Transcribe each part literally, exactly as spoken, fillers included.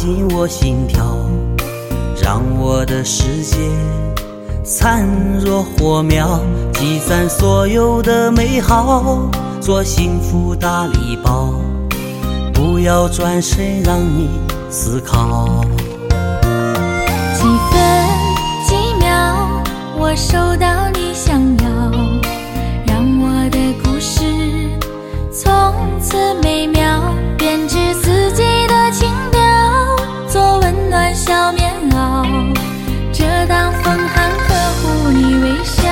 进我心跳，让我的世界灿若火苗，积攒所有的美好，做幸福大礼包，不要转身让你思考。 几分几秒，我收到你想要，让我的故事从此美妙，编织四季的情调，做温暖小棉袄，遮挡风寒呵护你微笑。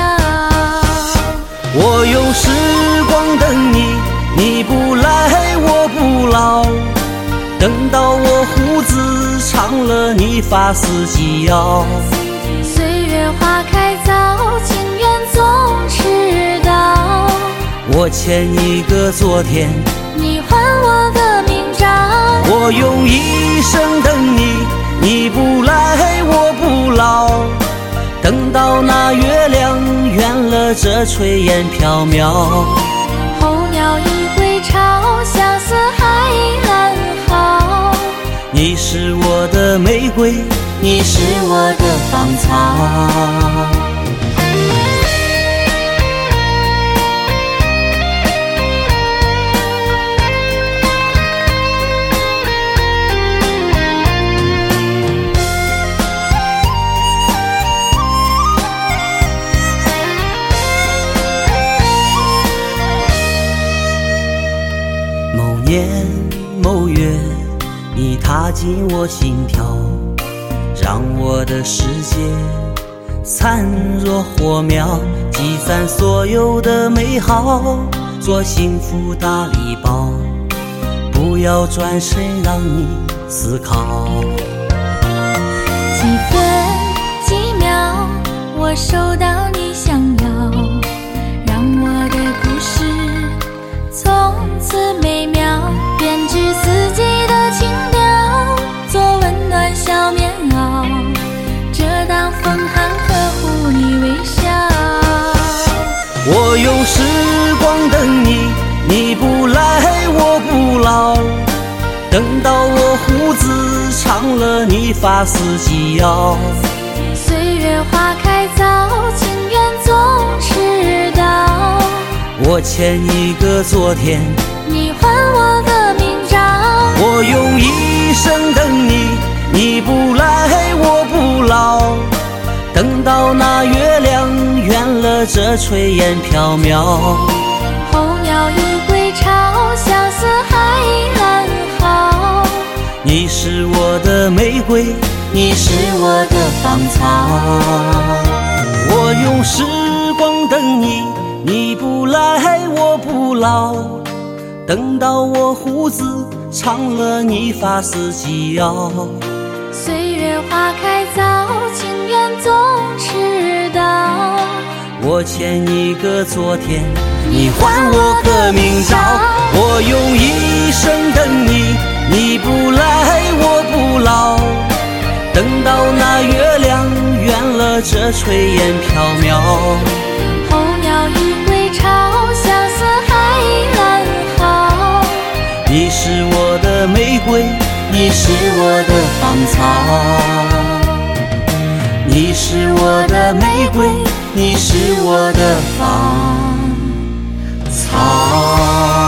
我用时光等你，你不来我不老，等到我胡子长了，你发丝及腰。 岁月花开早，情缘总迟到， 我欠一个昨天， 你还我个明朝。 我用一生等你，你不来我不老，等到那月亮圆了这炊烟缥缈。 候鸟已归巢，相思还安好。 你是我的玫瑰，你是我的芳草。某年某月，你踏进我心跳，让我的世界灿若火苗，积攒所有的美好，做幸福大礼包，不要转身让你思考。 几分几秒，我收到你想要，让我的故事从此美妙，编织四季的情调，做温暖小棉袄，遮挡风寒呵护你微笑。 我用时光等你，你不来我不老，等到我胡子长了，你发丝及腰。 岁月花开早，情缘总迟到， 我欠一个昨天， 你还我个明朝。 我用一生等你，你不来我不老，等到那月亮圆了这炊烟缥缈。 候鸟已归巢，相思还安好。 你是我的玫瑰，你是我的芳草。我用时光等你，你不来我不老，等到我胡子长了，你发丝及腰。 岁月花开早，情缘总迟到， 我欠一个昨天，你还我个明朝。我用一生等你，你不来我不老，等到那月亮圆了这炊烟缥缈。 候鸟已归巢，相思还安好。 你是我的玫瑰，你是我的芳草。你是我的玫瑰，你是我的芳草。